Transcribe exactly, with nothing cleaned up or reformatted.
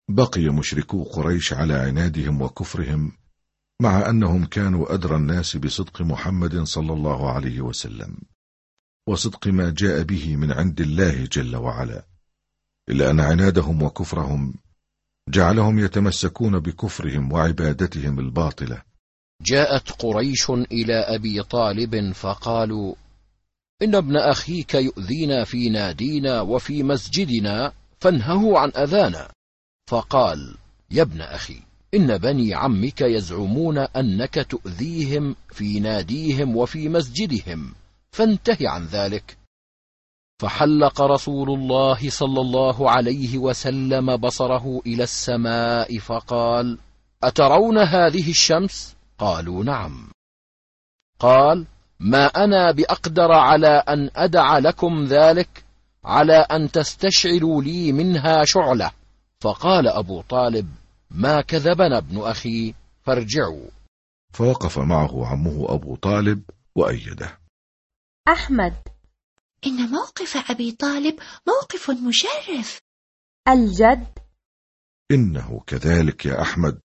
بقي مشركو قريش على عنادهم وكفرهم، مع أنهم كانوا أدرى الناس بصدق محمد صلى الله عليه وسلم وصدق ما جاء به من عند الله جل وعلا، إلا أن عنادهم وكفرهم جعلهم يتمسكون بكفرهم وعبادتهم الباطلة. جاءت قريش إلى أبي طالب فقالوا: إن ابن أخيك يؤذينا في نادينا وفي مسجدنا فانهه عن أذانا. فقال: يا ابن أخي، إن بني عمك يزعمون أنك تؤذيهم في ناديهم وفي مسجدهم، فانته عن ذلك. فحلق رسول الله صلى الله عليه وسلم بصره إلى السماء فقال: أترون هذه الشمس؟ قالوا: نعم. قال: ما أنا بأقدر على أن أدع لكم ذلك، على أن تستشعلوا لي منها شعلة. فقال أبو طالب: ما كذبنا ابن أخي، فارجعوا. فوقف معه عمه أبو طالب وأيده. أحمد: إن موقف أبي طالب موقف مشرف. الجد: إنه كذلك يا أحمد،